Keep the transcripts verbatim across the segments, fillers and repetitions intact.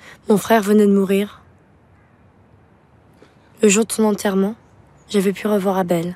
Mon frère venait de mourir. Le jour de son enterrement, j'avais pu revoir Abel.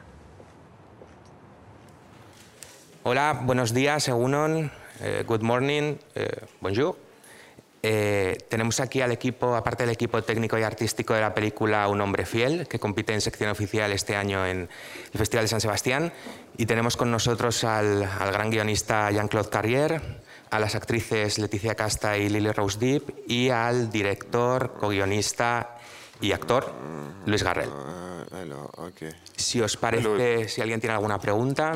Hola, buenos días, egunon, eh, good morning, eh, bonjour. Eh, tenemos aquí al equipo, aparte del equipo técnico y artístico de la película Un hombre fiel, que compite en sección oficial este año en el Festival de San Sebastián, y tenemos con nosotros al, al gran guionista Jean-Claude Carrière, a las actrices Leticia Casta y Lily Rose Depp, y al director, co-guionista y actor Luis Garrel. Uh, hello, okay. Si os parece, hello. Si alguien tiene alguna pregunta...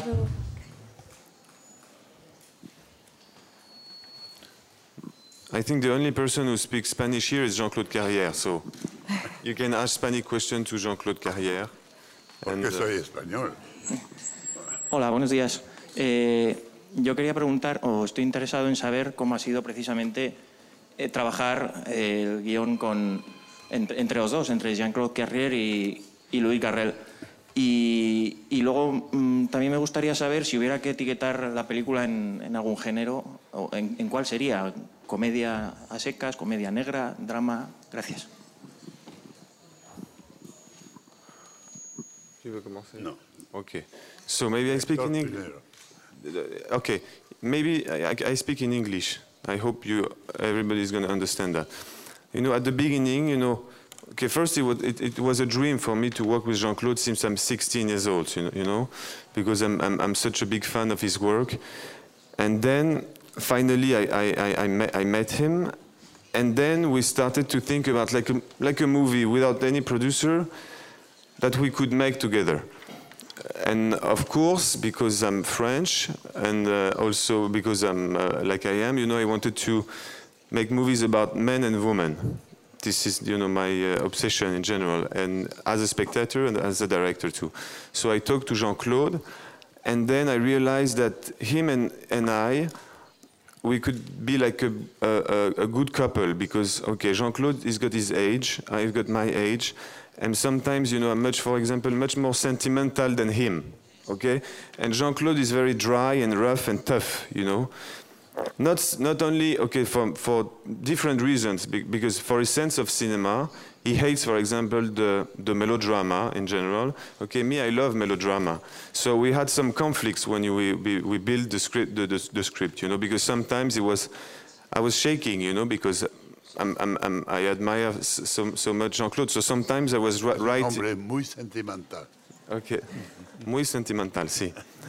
I think the only person who speaks Spanish here is Jean-Claude Carrière, so you can ask Spanish question to Jean-Claude Carrière. Porque soy español. Hola, buenos días. Eh, yo quería preguntar, o estoy interesado en saber cómo ha sido precisamente eh, trabajar eh, el guión con, entre, entre los dos, entre Jean-Claude Carrière y, y Louis Garrel. Y, y luego mmm, también me gustaría saber si hubiera que etiquetar la película en, en algún género, o en, en cuál sería. Comedia a secas, comedia negra, drama. Gracias. No. Okay. So maybe I speak in English. Okay. Maybe I, I speak in English. I hope you, everybody is going to understand that. You know, at the beginning, you know, okay, first it was, it, it was a dream for me to work with Jean-Claude since I'm sixteen years old, you know, you know because I'm, I'm, I'm such a big fan of his work. And then finally, I, I, I, met, I met him, and then we started to think about like a, like a movie without any producer that we could make together. And of course, because I'm French, and uh, also because I'm uh, like I am, you know, I wanted to make movies about men and women. This is, you know, my uh, obsession in general, and as a spectator and as a director too. So I talked to Jean-Claude, and then I realized that him and, and I, we could be like a, a, a good couple, because, okay, Jean-Claude has got his age, I've got my age, and sometimes, you know, I'm much, for example, much more sentimental than him, okay? And Jean-Claude is very dry and rough and tough, you know? Not, not only, okay, for, for different reasons, because for his sense of cinema, he hates, for example, the, the melodrama in general. Okay, me, I love melodrama. So we had some conflicts when we, we, we built the script, the, the, the script, you know, because sometimes it was, I was shaking, you know, because I'm, I'm, I'm, I admire so, so much Jean-Claude. So sometimes I was writing. Hombre muy sentimental. Okay, muy sentimental, sí.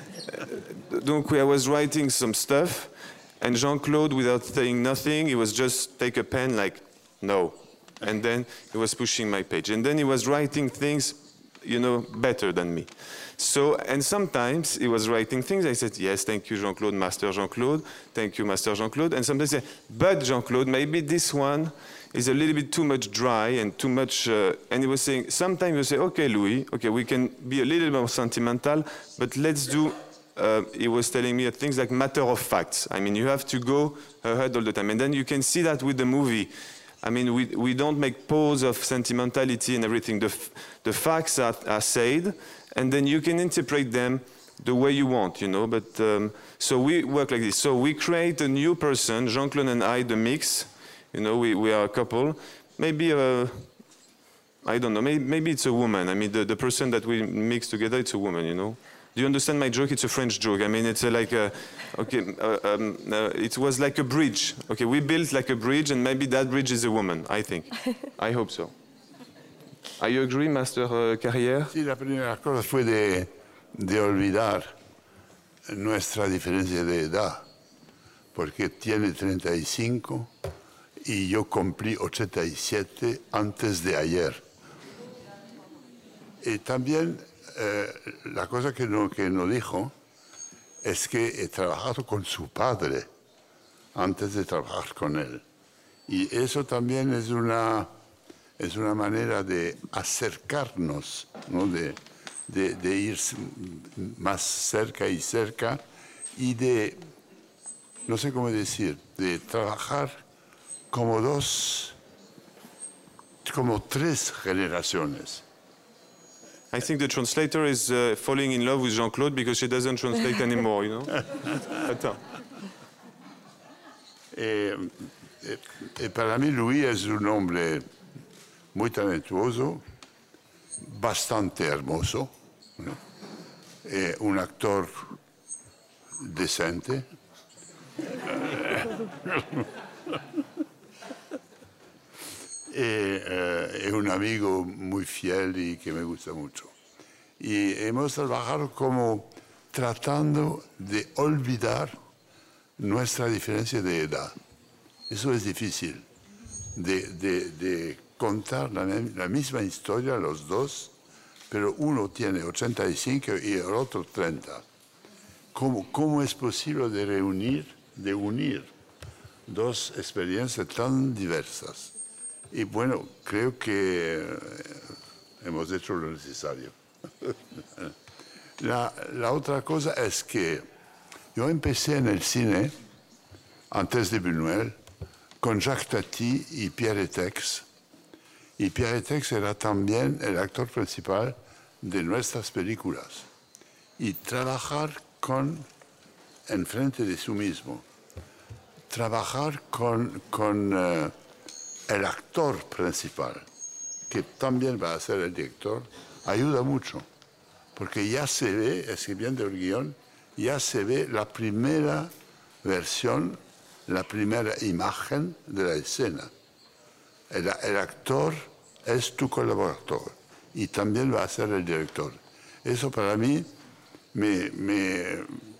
Donc I was writing some stuff, and Jean-Claude, without saying nothing, he was just take a pen like, no. And then he was pushing my page. And then he was writing things, you know, better than me. So, and sometimes he was writing things, I said, yes, thank you, Jean-Claude, Master Jean-Claude, thank you, Master Jean-Claude. And sometimes I said, but Jean-Claude, maybe this one is a little bit too much dry and too much, uh, and he was saying, sometimes he would say, okay, Louis, okay, we can be a little more sentimental, but let's do, uh, he was telling me things like matter of facts. I mean, you have to go ahead all the time. And then you can see that with the movie. I mean, we, we don't make pose of sentimentality and everything. The, the facts are, are said, and then you can interpret them the way you want, you know. But um, so we work like this. So we create a new person, Jean-Claude and I, the mix. You know, we, we are a couple. Maybe, uh, I don't know, maybe, maybe it's a woman. I mean, the, the person that we mix together, it's a woman, you know. Do you understand my joke? It's a French joke. I mean, it's a, like a, okay, uh, um, uh, it was like a bridge. Okay, we built like a bridge, and maybe that bridge is a woman, I think. I hope so. Are you agree, Master uh, Carrière? Sí, la primera cosa fue de, de olvidar nuestra diferencia de edad, porque tiene treinta y cinco y yo cumplí ochenta y siete antes de ayer. Y también eh, la cosa que no, que no dijo es que he trabajado con su padre antes de trabajar con él. Y eso también es una, es una manera de acercarnos, ¿no? de, de, de ir más cerca y cerca y de, no sé cómo decir, de trabajar como dos, como tres generaciones. I think the translator is uh, falling in love with Jean-Claude because she doesn't translate anymore, you know? Attends. Eh, eh, eh, para mí Louis es un hombre muy talentuoso, bastante hermoso, ¿no? Eh, un actor decente. eh, eh, es un amigo muy fiel y que me gusta mucho. Y hemos trabajado como tratando de olvidar nuestra diferencia de edad. Eso es difícil, de, de, de contar la, la misma historia los dos, pero uno tiene ochenta y cinco y el otro treinta. ¿Cómo, cómo es posible de reunir, de unir dos experiencias tan diversas? Y bueno, creo que hemos hecho lo necesario. La, la otra cosa es que yo empecé en el cine, antes de Buñuel, con Jacques Tati y Pierre Étex. Y Pierre Étex era también el actor principal de nuestras películas. Y trabajar con, enfrente de sí mismo, trabajar con, con uh, el actor principal, que también va a ser el director, ayuda mucho. Porque ya se ve, escribiendo el guión, ya se ve la primera versión, la primera imagen de la escena. El, el actor es tu colaborador y también va a ser el director. Eso para mí me, me,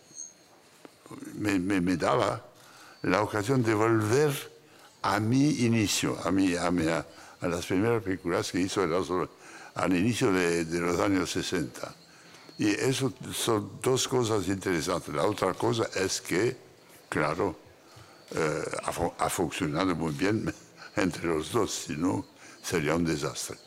me, me, me daba la ocasión de volver a mi inicio, a, mi, a, mi, a, a las primeras películas que hizo el, al inicio de, de los años sesenta. Y eso son dos cosas interesantes. La otra cosa es que, claro, eh, ha, ha funcionado muy bien entre los dos, si no sería un desastre.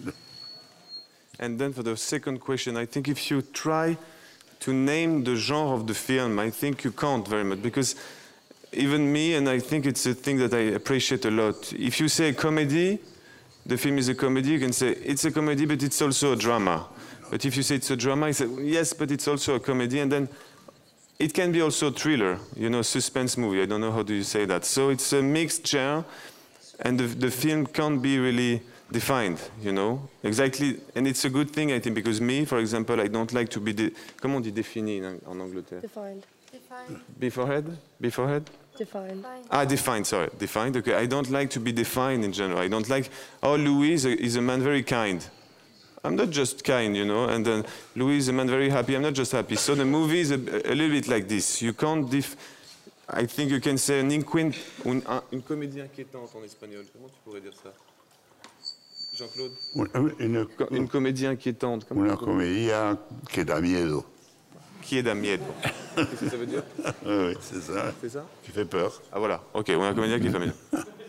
And then for the second question, I think if you try to name the genre of the film, I think you can't very much, because even me, and I think it's a thing that I appreciate a lot, if you say comedy, the film is a comedy, you can say it's a comedy, but it's also a drama. But if you say it's a drama, you say, yes, but it's also a comedy, and then it can be also a thriller, you know, suspense movie. I don't know how do you say that. So it's a mixed genre, and the, the film can't be really defined, you know, exactly. And it's a good thing, I think, because me, for example, I don't like to be, de comment on dit défini en, en Angleterre? Defined. Defined. Beforehand? Beforehand? Defined. Ah, defined, sorry, defined, okay. I don't like to be defined in general. I don't like, oh, Louis is a, is a man very kind. I'm not just kind, you know, and then Louis is a man very happy. I'm not just happy. So the movie is a, a little bit like this. You can't dif... I think you can say an inquin... un, un, une comédie inquiétante en espagnol. Comment tu pourrais dire ça? Jean-Claude? Une, une, une comédie inquiétante. Una comedia que da miedo. Qui da miedo. Qu'est-ce que ça veut dire? Oui, c'est ça. C'est ça? Qui fait peur. Ah voilà, ok, una comédia qui fait miedo.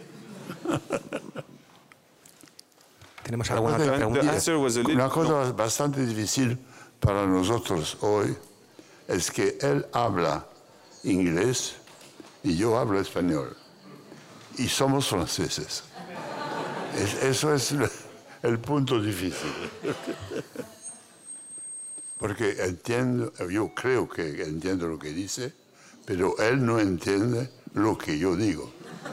¿Tenemos alguna otra pregunta? Una cosa bastante difícil para nosotros hoy es que él habla inglés y yo hablo español. Y somos franceses. Es, eso es el punto difícil. Porque entiendo, yo creo que entiendo lo que dice, pero él no entiende lo que yo digo.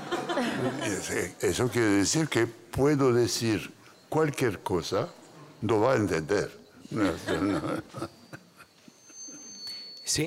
Eso quiere decir que puedo decir cualquier cosa, no va a entender. Sí.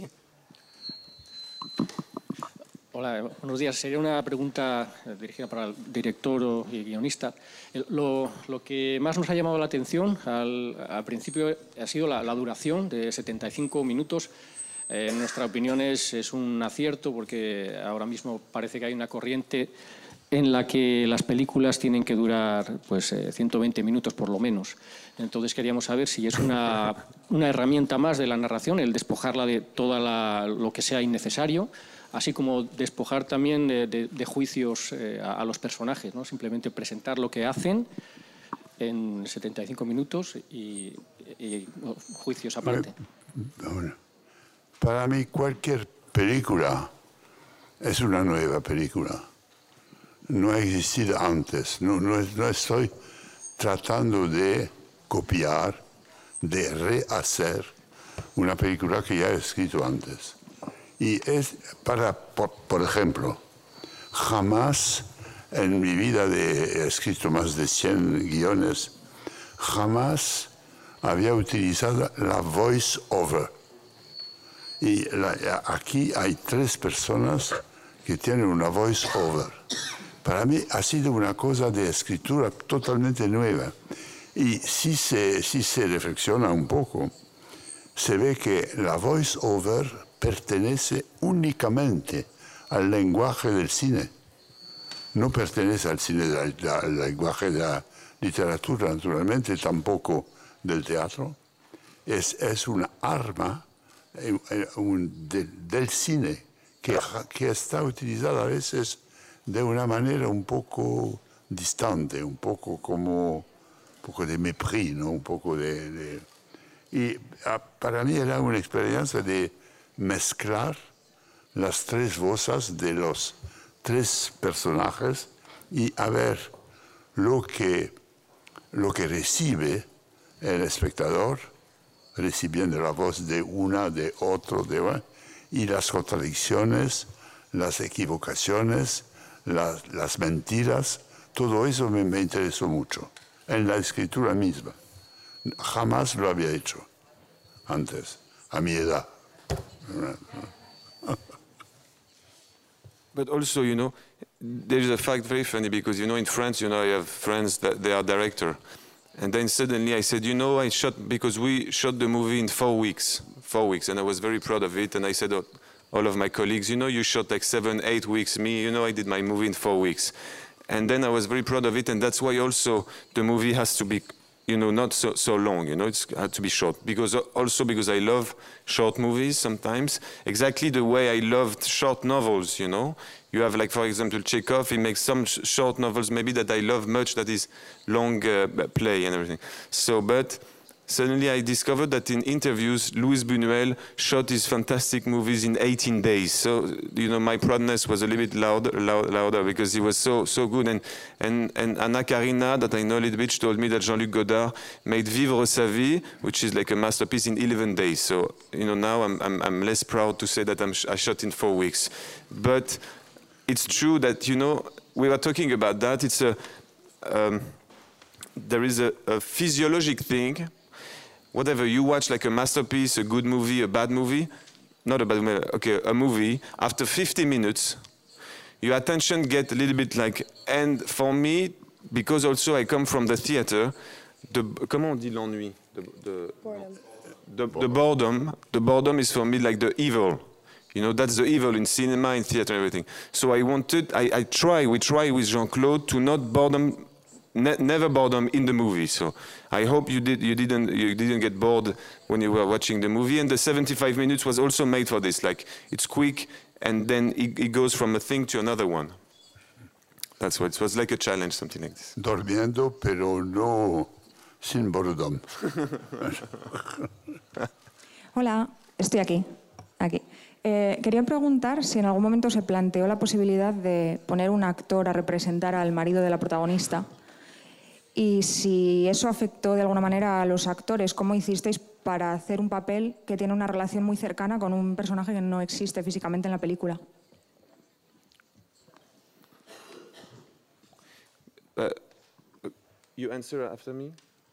Hola, buenos días. Sería una pregunta dirigida para el director y guionista. Lo, lo que más nos ha llamado la atención al, al principio ha sido la, la duración de setenta y cinco minutos. Eh, en nuestra opinión es, es un acierto porque ahora mismo parece que hay una corriente en la que las películas tienen que durar pues, eh, ciento veinte minutos por lo menos. Entonces queríamos saber si es una, una herramienta más de la narración, el despojarla de todo lo que sea innecesario, así como despojar también de, de, de juicios eh, a, a los personajes, ¿no? Simplemente presentar lo que hacen en setenta y cinco minutos y, y no, juicios aparte. Bueno, para mí cualquier película es una nueva película. No ha existido antes. No, no, no estoy tratando de copiar, de rehacer una película que ya he escrito antes. Y es para, por, por ejemplo, jamás en mi vida de, he escrito más de cien guiones, jamás había utilizado la voice over. Y la, aquí hay tres personas que tienen una voice over. Para mí ha sido una cosa de escritura totalmente nueva. Y si se, si se reflexiona un poco, se ve que la voice over pertenece únicamente al lenguaje del cine. No pertenece al cine, de la, al lenguaje de la literatura, naturalmente, tampoco del teatro. Es, es una arma un, de, del cine que, que está utilizada a veces de una manera un poco distante, un poco como un poco de mépris, ¿no? Un poco de, de... Y para mí era una experiencia de mezclar las tres voces de los tres personajes y a ver lo que, lo que recibe el espectador, recibiendo la voz de una, de otro, de y las contradicciones, las equivocaciones, las, las mentiras, todo eso me, me interesó mucho en la escritura misma. Jamás lo había hecho antes, a mi edad. But also, you know, there is a fact very funny because, you know, in France, you know, I have friends that they are director. And then suddenly I said, you know, I shot, because we shot the movie in four weeks, four weeks, and I was very proud of it. And I said, oh, all of my colleagues, you know, you shot like seven, eight weeks. Me, you know, I did my movie in four weeks. And then I was very proud of it. And that's why also the movie has to be, you know, not so, so long, you know, it's had to be short. Because also because I love short movies sometimes, exactly the way I loved short novels, you know. You have, like, for example, Chekhov, he makes some sh short novels maybe that I love much, that is long uh, play and everything. So, but suddenly I discovered that in interviews, Luis Buñuel shot his fantastic movies in eighteen days. So, you know, my proudness was a little bit louder, loud, louder because he was so so good. And, and, and Anna Karina, that I know a little bit, told me that Jean-Luc Godard made Vivre sa vie, which is like a masterpiece, in eleven days. So, you know, now I'm, I'm, I'm less proud to say that I'm sh I shot in four weeks. But it's true that, you know, we were talking about that. It's a, um, there is a, a physiologic thing. Whatever you watch, like a masterpiece, a good movie, a bad movie, not a bad movie, okay, a movie, after fifty minutes, your attention gets a little bit like, and for me, because also I come from the theater, the, comment on dit l'ennui? The, the, the, the boredom, the boredom is for me like the evil. You know, that's the evil in cinema, in theater, and everything. So I wanted, I, I try, we try with Jean-Claude to not boredom, ne never boredom in the movie. So I hope you did, you didn't, you didn't get bored when you were watching the movie. And the seventy-five minutes was also made for this. Like, it's quick, and then it, it goes from a thing to another one. That's what it was, like a challenge, something like this. Durmiendo, pero no sin boredom. Hola, estoy aquí, aquí. Eh, quería preguntar si en algún momento se planteó la posibilidad de poner un actor a representar al marido de la protagonista y si eso afectó de alguna manera a los actores. ¿Cómo hicisteis para hacer un papel que tiene una relación muy cercana con un personaje que no existe físicamente en la película? Uh, you answer after me?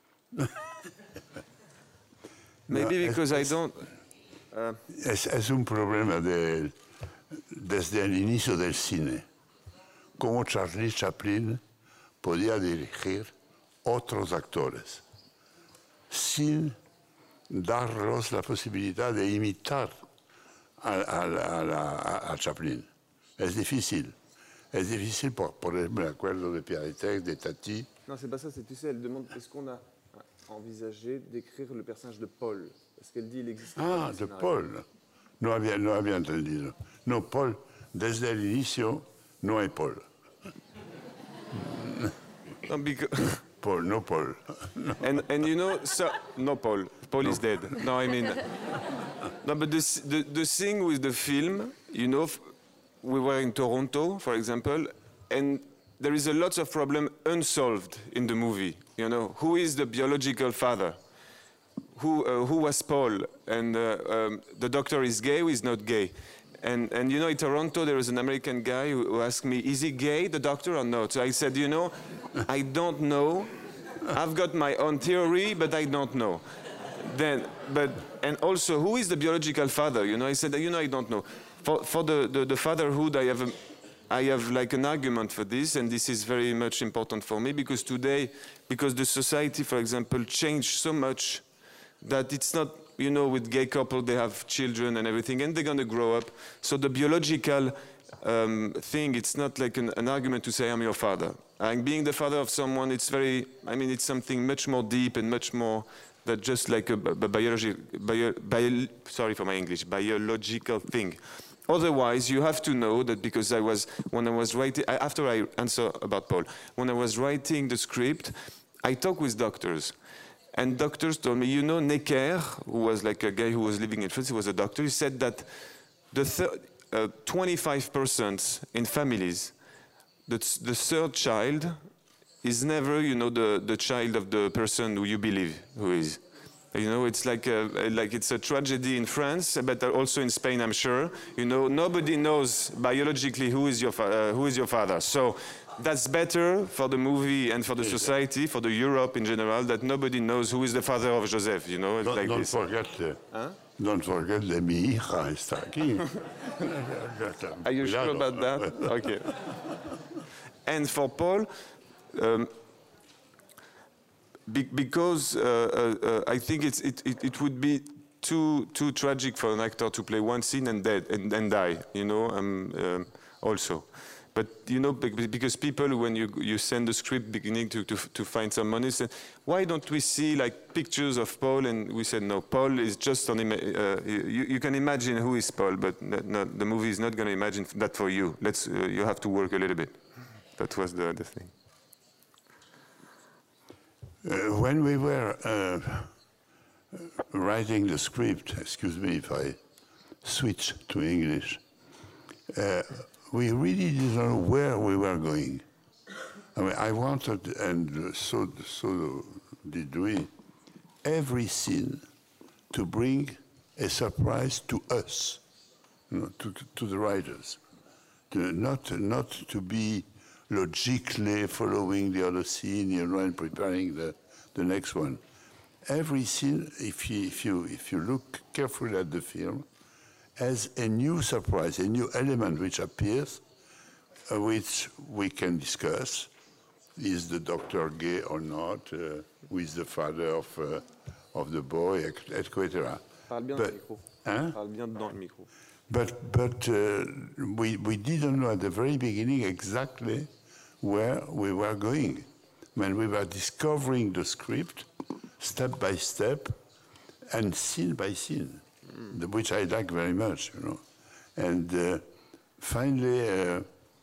Maybe no, because es, I don't... Uh, es, es un problema de, desde el inicio del cine. Cómo Charlie Chaplin podía dirigir otros actores sin darlos la posibilidad de imitar a, a, a, a, a Chaplin. Es difícil. Es difícil, por, por ejemplo, me acuerdo de Pierre de Tati. Non, c'est pas ça, c'est, tu sais, elle demande est-ce qu'on a envisagé d'écrire le personnage de Paul? Parce qu'elle dit il existe. Ah, de Paul. No había, no había entendido. No, Paul, desde el inicio no hay Paul. No, because Paul, no Paul. No. And, and you know, so, no Paul. Paul no. is dead. No, I mean, no, but the, the, the thing with the film, you know, we were in Toronto, for example, and there is a lot of problem unsolved in the movie. You know, who is the biological father? Who, uh, who was Paul? And uh, um, the doctor is gay or is not gay? And, and you know, in Toronto, there was an American guy who, who asked me, is he gay, the doctor, or not? So I said, you know, I don't know. I've got my own theory, but I don't know. Then, but, and also, who is the biological father? You know, I said, you know, I don't know. For, for the, the, the fatherhood, I have, a, I have like an argument for this, and this is very much important for me, because today, because the society, for example, changed so much that it's not, you know, with gay couple, they have children and everything, and they're going to grow up. So the biological um, thing, it's not like an, an argument to say, I'm your father. And being the father of someone, it's very, I mean, it's something much more deep and much more than just like a, a biology, bio, bio, sorry for my English, biological thing. Otherwise, you have to know that, because I was, when I was writing, after I answer about Paul, when I was writing the script, I talked with doctors. And doctors told me, you know, Necker, who was like a guy who was living in France, he was a doctor, he said that the uh, twenty-five percent in families, the, the third child is never, you know, the, the child of the person who you believe who is. You know, it's like, a, like it's a tragedy in France, but also in Spain, I'm sure. You know, nobody knows biologically who is your, uh, who is your father. So that's better for the movie and for the society, for the Europe in general, that nobody knows who is the father of Joseph, you know? Don't, like don't this. forget, uh, huh? Don't forget that mi hija está aquí. Are you sure about that? Okay. And for Paul, um, Be because uh, uh, uh, I think it's, it, it, it would be too too tragic for an actor to play one scene and dead and, and die, you know. Um, um, also, but you know, because people, when you you send the script beginning to to, to find some money, say, why don't we see like pictures of Paul? And we said no, Paul is just on. Uh, you, you can imagine who is Paul, but not, not, the movie is not going to imagine that for you. Let's uh, you have to work a little bit. That was the the thing. Uh, when we were uh, writing the script, excuse me if I switch to English, uh, we really didn't know where we were going. I mean, I wanted, and so, so did we, every scene to bring a surprise to us, you know, to, to the writers, to not, not to be logically following the other scene, you know, and preparing the, the next one. Every scene, if you, if, you, if you look carefully at the film, has a new surprise, a new element which appears, uh, which we can discuss. Is the doctor gay or not? Uh, who is the father of, uh, of the boy, et cetera. But, hein? But, but uh, we, we didn't know at the very beginning exactly where we were going. When we were discovering the script, step by step, and scene by scene, mm. which I like very much, you know. And uh, finally, uh,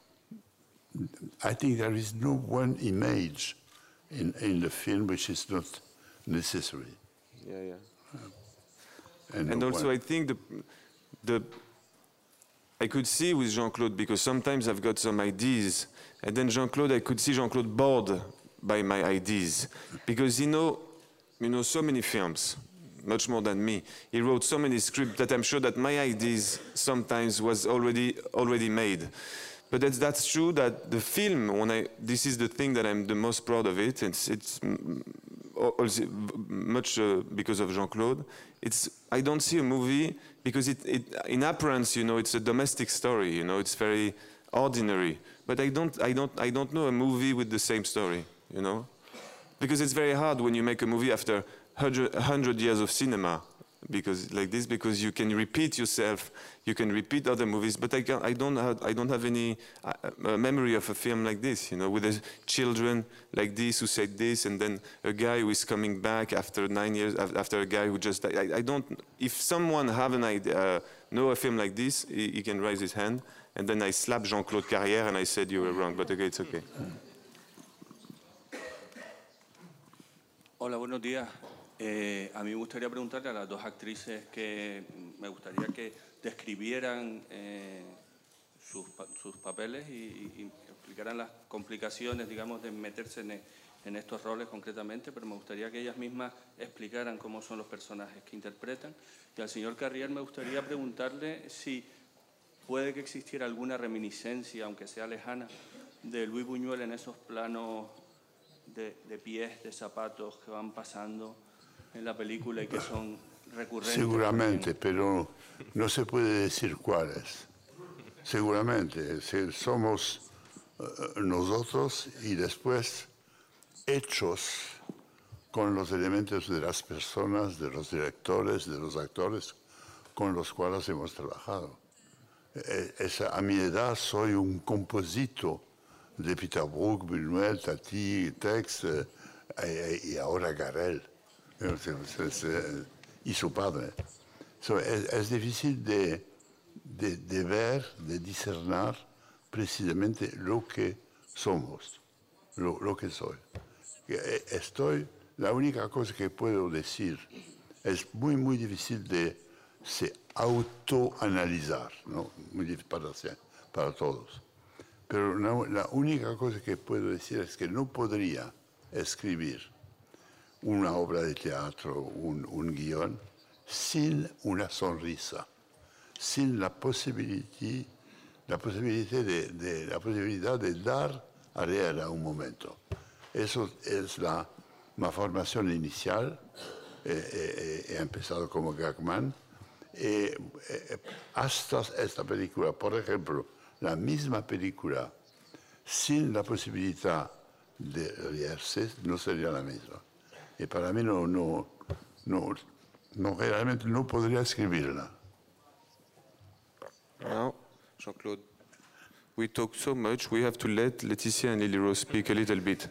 I think there is no one image in, in the film which is not necessary. Yeah, yeah. Uh, and and no also, one. I think the, the I could see with Jean-Claude, because sometimes I've got some ideas, and then Jean-Claude, I could see Jean-Claude bored by my ideas, because he know, you know, so many films, much more than me. He wrote so many scripts that I'm sure that my ideas sometimes was already already made. But that's, that's true that the film, when I, this is the thing that I'm the most proud of it, it's, it's also much uh, because of Jean-Claude. It's, I don't see a movie, because it, it, in appearance, you know, it's a domestic story, you know, it's very ordinary. But I don't, I don't, I don't know a movie with the same story, you know? Because it's very hard when you make a movie after one hundred years of cinema, because like this, because you can repeat yourself, you can repeat other movies, but I, can, I, don't, have, I don't have any uh, memory of a film like this, you know, with the children like this who said this, and then a guy who is coming back after nine years, after a guy who just died. I, I don't, if someone have an idea, uh, know a film like this, he, he can raise his hand, and then I slap Jean-Claude Carrière and I said you were wrong, but okay, it's okay. Hola, buenos días. Eh, a mí me gustaría preguntarle a las dos actrices que me gustaría que describieran eh, sus, sus papeles y, y explicaran las complicaciones, digamos, de meterse en, en estos roles concretamente, pero me gustaría que ellas mismas explicaran cómo son los personajes que interpretan. Y al señor Carrière me gustaría preguntarle si puede que existiera alguna reminiscencia, aunque sea lejana, de Luis Buñuel en esos planos de, de pies, de zapatos que van pasando en la película y que son recurrentes. Seguramente, pero no se puede decir cuáles. Seguramente, somos uh, nosotros y después hechos con los elementos de las personas, de los directores, de los actores con los cuales hemos trabajado. Es, a mi edad soy un composito de Peter Brook, Buñuel, Tati, Tex eh, y ahora Garel y su padre. So, es, es difícil de, de, de ver, de discernir precisamente lo que somos, lo, lo que soy. Estoy, la única cosa que puedo decir es muy, muy difícil de se autoanalizar, ¿no? Muy difícil para, para todos. Pero no, la única cosa que puedo decir es que no podría escribir una obra de teatro, un, un guión, sin una sonrisa, sin la posibilidad, la posibilidad de, de, la posibilidad de dar a leer a un momento. Eso es la, mi formación inicial. Eh, eh, he empezado como gagman. Eh, eh, hasta esta película, por ejemplo, la misma película, sin la posibilidad de leerse, no sería la misma. Y para mí no, no, no, no realmente no podría escribirla. Now, Jean-Claude, we talk so much, we have to let Laetitia and Lily Rose speak a little bit.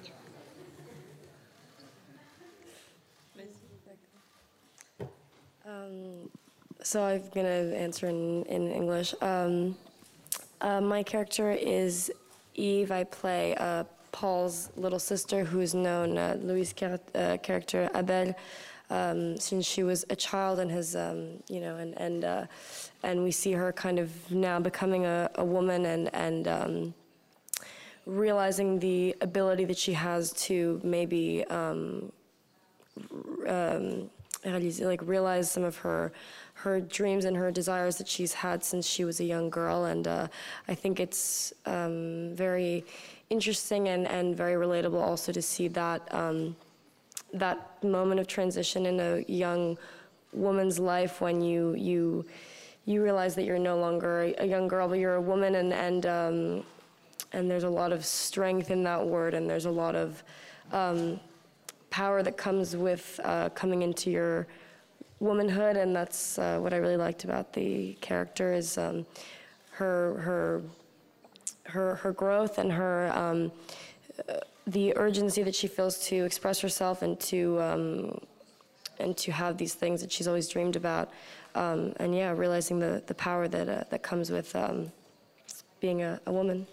Um, so I'm going to answer in, in English. Um, uh, my character is Eve. I play uh, Paul's little sister, who's known uh, Louis' char uh, character Abel um, since she was a child, and has um, you know, and and uh, and we see her kind of now becoming a, a woman and and um, realizing the ability that she has to maybe. Um, um, like realize some of her her dreams and her desires that she's had since she was a young girl, and uh, I think it's um, very interesting and, and very relatable also to see that um, that moment of transition in a young woman's life when you you you realize that you're no longer a young girl but you're a woman, and and um, and there's a lot of strength in that word, and there's a lot of um, power that comes with uh, coming into your womanhood, and that's uh, what I really liked about the character is um, her her her her growth and her um, uh, the urgency that she feels to express herself and to um, and to have these things that she's always dreamed about, um, and yeah, realizing the the power that uh, that comes with um, being a, a woman.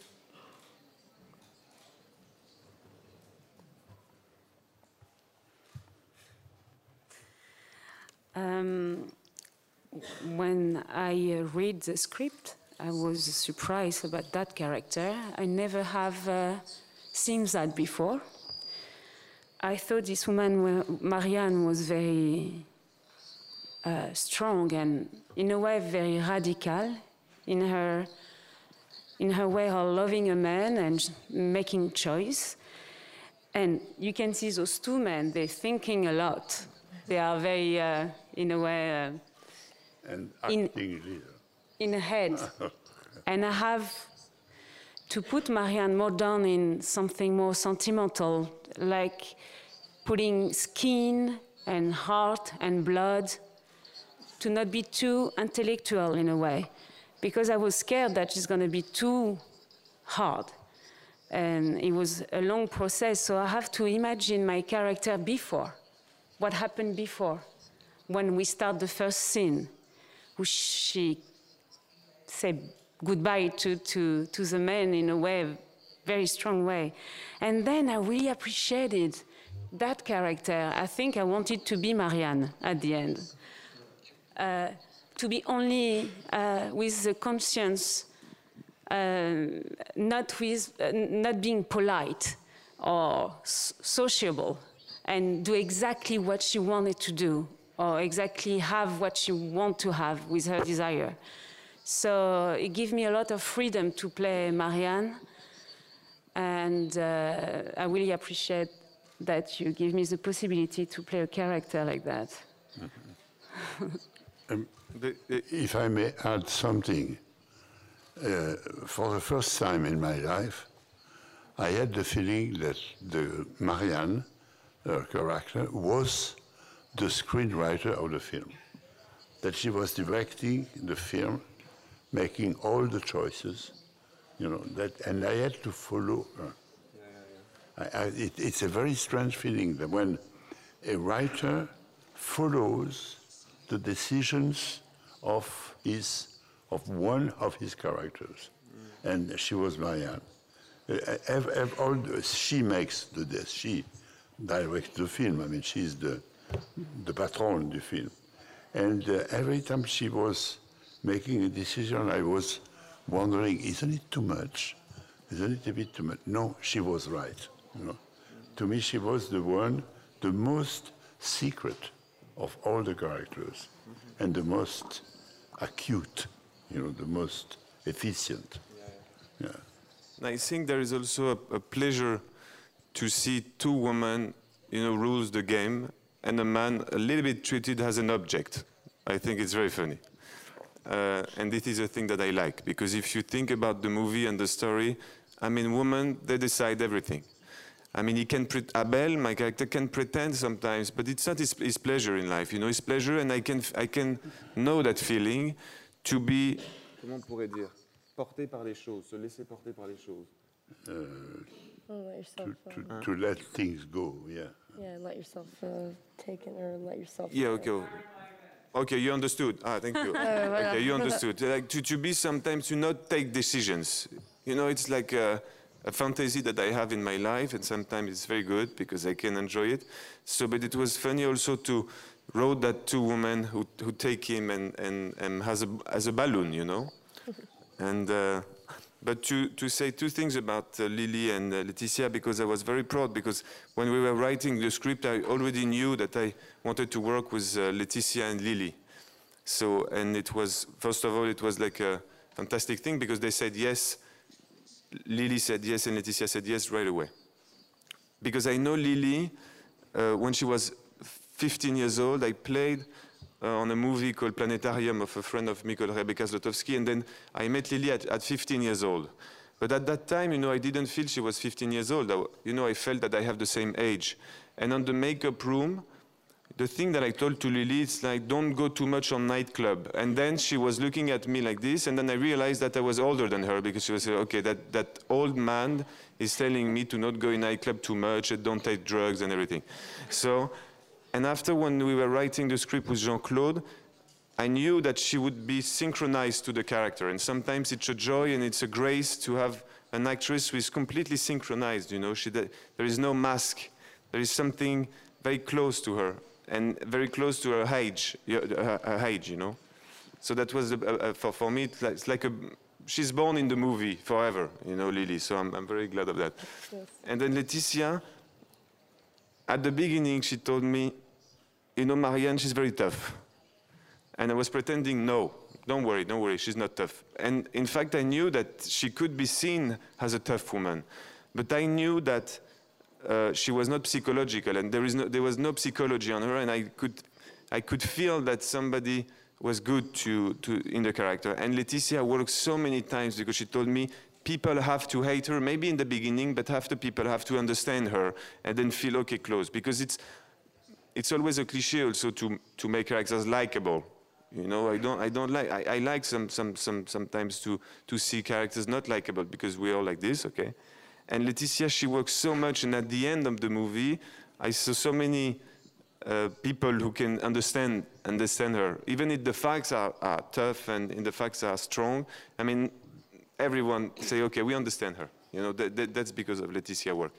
Um, when I uh, read the script, I was surprised about that character. I never have uh, seen that before. I thought this woman, Marianne, was very uh, strong and, in a way, very radical in her in her way of loving a man and making choice. And you can see those two men; they're thinking a lot. They are very, uh, in a way, uh, and acting in, in a head. And I have to put Marianne more down in something more sentimental, like putting skin and heart and blood, to not be too intellectual in a way, because I was scared that she's going to be too hard. And it was a long process, so I have to imagine my character before. What happened before, when we start the first scene, where she said goodbye to, to, to the man in a way, very strong way. And then I really appreciated that character. I think I wanted to be Marianne at the end. Uh, to be only uh, with the conscience, uh, not, with, uh, not being polite or sociable, and do exactly what she wanted to do, or exactly have what she wanted to have with her desire. So it gives me a lot of freedom to play Marianne. And uh, I really appreciate that you give me the possibility to play a character like that. Mm-hmm. um, if I may add something, uh, for the first time in my life, I had the feeling that the Marianne, her character, was the screenwriter of the film, that she was directing the film, making all the choices, you know, that, and I had to follow her. Yeah, yeah, yeah. I, I, it, it's a very strange feeling that when a writer follows the decisions of his, of one of his characters, mm. and she was Marianne. Uh, ev- ev- all the, she makes the, the she directs the film. I mean, she's the the patron du film, and uh, every time she was making a decision, I was wondering, isn't it too much? Isn't it a bit too much? No, she was right. You know, mm. to me, she was the one, the most secret of all the characters, mm-hmm. and the most acute. You know, the most efficient. Yeah. yeah. I think there is also a, a pleasure to see two women, you know, rules the game, and a man a little bit treated as an object. I think it's very funny. Uh, and this is a thing that I like, because if you think about the movie and the story, I mean, women, they decide everything. I mean, he can pre- Abel, my character, can pretend sometimes, but it's not his, his pleasure in life, you know, his pleasure, and I can, I can know that feeling to be... Comment on pourrait dire? Porté par les choses, se laisser porter par les choses. Uh, Oh, let yourself, to, to, uh, to let things go, yeah. yeah, let yourself uh, take it or let yourself. Yeah, okay. Okay, you understood. Ah, thank you. Okay, you understood. Like to, to be sometimes to not take decisions. You know, it's like a, a fantasy that I have in my life, and sometimes it's very good because I can enjoy it. So, but it was funny also to wrote that two women who who take him and and, and has a as a balloon, you know, and. Uh, But to, to say two things about uh, Lily and uh, Laetitia, because I was very proud, because when we were writing the script, I already knew that I wanted to work with uh, Laetitia and Lily. So, and it was, first of all, it was like a fantastic thing, because they said yes, Lily said yes, and Laetitia said yes right away. Because I know Lily, uh, when she was fifteen years old, I played Uh, on a movie called Planetarium of a friend of me called Rebecca Zlotowski, and then I met Lily at, at fifteen years old. But at that time, you know, I didn't feel she was fifteen years old. I, you know, I felt that I have the same age. And on the makeup room, the thing that I told to Lily, it's like, don't go too much on nightclub. And then she was looking at me like this, and then I realized that I was older than her, because she was, okay, that, that old man is telling me to not go in nightclub too much, and don't take drugs and everything. So. And after, when we were writing the script with Jean-Claude, I knew that she would be synchronized to the character. And sometimes it's a joy and it's a grace to have an actress who is completely synchronized, you know. She, there is no mask. There is something very close to her and very close to her age, her, her age, you know. So that was, a, a, for, for me, it's like, it's like a, she's born in the movie forever, you know, Lily. So I'm, I'm very glad of that. Yes. And then Laetitia, at the beginning, she told me, you know, Marianne, she's very tough. And I was pretending, no, don't worry, don't worry, she's not tough. And in fact, I knew that she could be seen as a tough woman. But I knew that uh, she was not psychological, and there, is no, there was no psychology on her, and I could, I could feel that somebody was good to, to, in the character. And Laetitia worked so many times because she told me, people have to hate her, maybe in the beginning, but after people have to understand her and then feel okay close. Because it's it's always a cliche also to to make characters likable. You know, I don't I don't like I, I like some some some sometimes to to see characters not likable, because we're all like this, okay? And Laetitia, she works so much, and at the end of the movie, I saw so many uh, people who can understand understand her. Even if the facts are, are tough and in the facts are strong, I mean, everyone say, okay, we understand her. You know, that, that, that's because of Laetitia's work.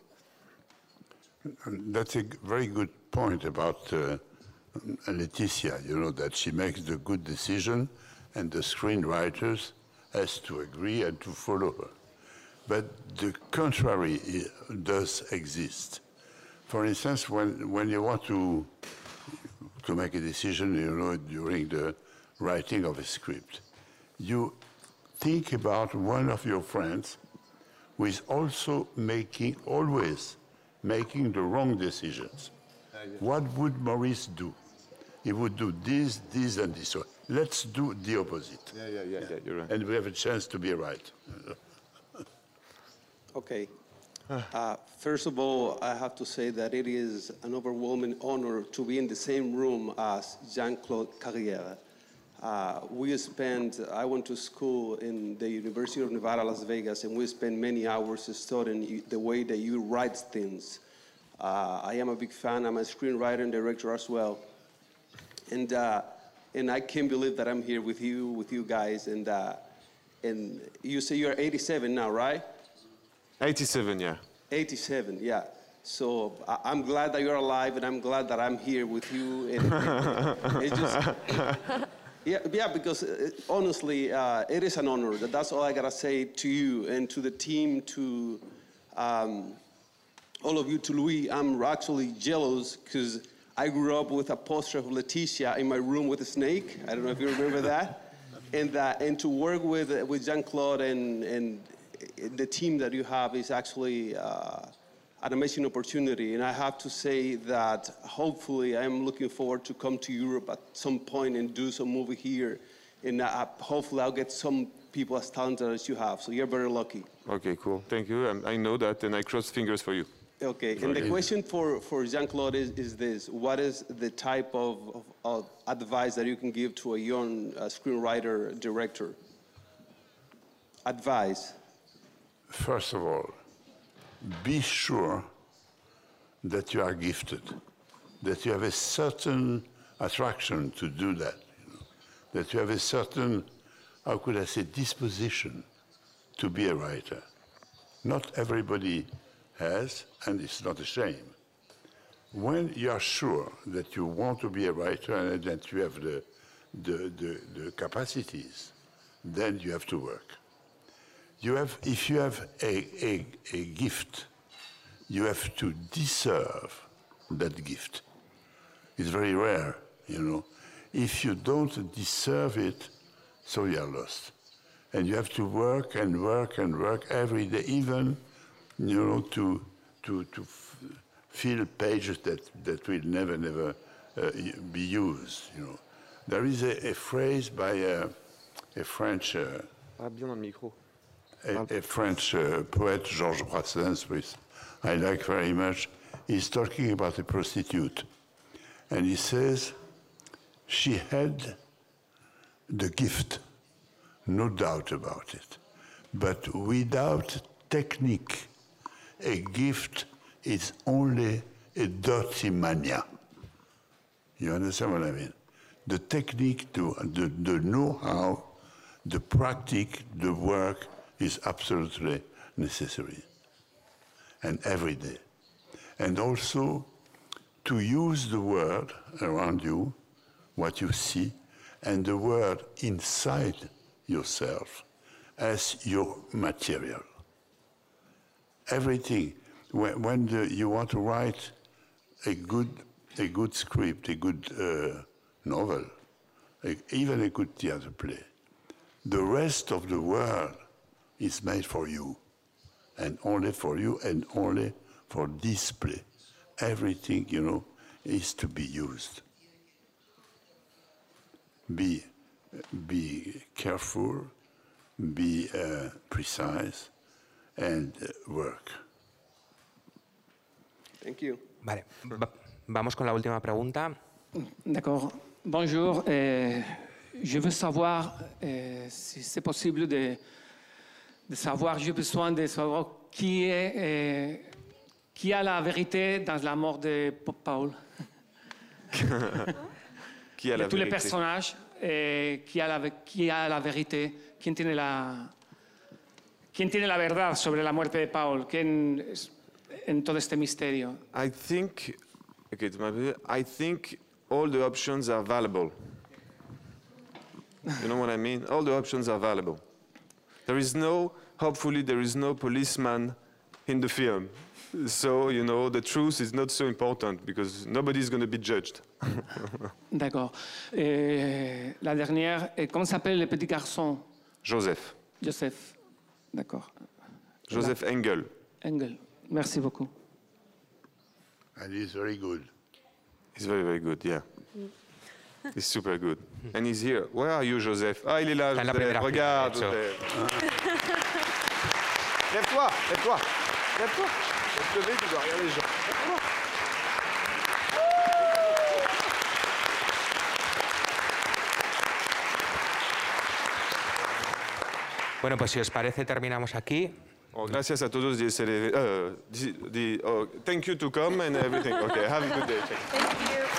That's a very good point about uh, Laetitia, you know, that she makes the good decision and the screenwriters has to agree and to follow her. But the contrary does exist. For instance, when, when you want to, to make a decision, you know, during the writing of a script, you think about one of your friends who is also making, always making the wrong decisions. Uh, yeah. What would Maurice do? He would do this, this, and this. So let's do the opposite. Yeah, yeah, yeah, yeah, you're right. And we have a chance to be right. Okay. Uh, first of all, I have to say that it is an overwhelming honor to be in the same room as Jean-Claude Carrière. Uh, we spent, I went to school in the University of Nevada, Las Vegas, and we spent many hours studying the way that you write things. Uh, I am a big fan. I'm a screenwriter and director as well. And, uh, and I can't believe that I'm here with you, with you guys. And, uh, and you say you're eighty-seven now, right? eighty-seven, yeah. eighty-seven, yeah. So I, I'm glad that you're alive, and I'm glad that I'm here with you. And, and it's just, yeah, yeah, because uh, honestly, uh, it is an honor. That's all I gotta say to you and to the team, to um, all of you, to Louis. I'm actually jealous because I grew up with a poster of Leticia in my room with a snake. I don't know if you remember that. And uh, and to work with uh, with Jean-Claude and and the team that you have is actually uh, an amazing opportunity. And I have to say that hopefully I'm looking forward to come to Europe at some point and do some movie here. And uh, hopefully I'll get some people as talented as you have. So you're very lucky. Okay, cool. Thank you. I, I know that, and I cross fingers for you. Okay, and the question for, for Jean-Claude is, is this. What is the type of, of, of advice that you can give to a young uh, screenwriter, director? Advice. First of all, be sure that you are gifted, that you have a certain attraction to do that, you know, that you have a certain, how could I say, disposition to be a writer. Not everybody has, and it's not a shame. When you are sure that you want to be a writer and that you have the, the, the, the capacities, then you have to work. You have, if you have a, a, a gift, you have to deserve that gift. It's very rare, you know. If you don't deserve it, so you are lost. And you have to work and work and work every day, even, you know, to, to, to f fill pages that, that will never, never uh, be used, you know. There is a, a phrase by a, a French... Uh, ah, bien dans le micro. A, a French uh, poet, Georges Brassens, which I like very much. He's talking about a prostitute. And he says, she had the gift, no doubt about it. But without technique, a gift is only a dirty mania. You understand what I mean? The technique, the, the, the know-how, the practice, the work, is absolutely necessary, and every day. And also to use the world around you, what you see, and the world inside yourself as your material. Everything, when, when the, you want to write a good, a good script, a good uh, novel, a, even a good theater play, the rest of the world is made for you, and only for you, and only for display. Everything, you know, is to be used. Be, be careful, be uh, precise, and uh, work. Thank you. Vale, Va vamos con la última pregunta. D'accord. Bonjour. Euh, je veux savoir euh, si c'est possible de... de savoir, j'ai besoin de savoir qui est, euh, qui a la vérité dans la mort de Paul. Qui a la de tous vérité? les personnages, euh, qui, a la, qui a la vérité, quién tiene la, quién tiene la verdad sobre la muerte de Paul, quién es, en todo este misterio. I think, okay, I think all the options are valuable. You know what I mean? All the options are valuable. There is no, hopefully there is no policeman in the film. So, you know, the truth is not so important because nobody is going to be judged. D'accord. Euh, la dernière, comment s'appelle le petit garçon Joseph. Joseph. D'accord. Joseph Engel. Engel. Merci beaucoup. And he's very good. He's very, very good, yeah. He's super good. And he's here. Where are you, Joseph? Ah, il est là, Está en la Joseph. primera Regarde, fila, de Joseph. Lève-toi, lève-toi, lève-toi. Faut te lever, tu dois regarder les gens. Lève-toi. Bueno, pues si os parece, terminamos aquí. Oh, gracias a todos. Uh, the, the, oh, thank you to come and everything. Okay, have a good day. Thank you.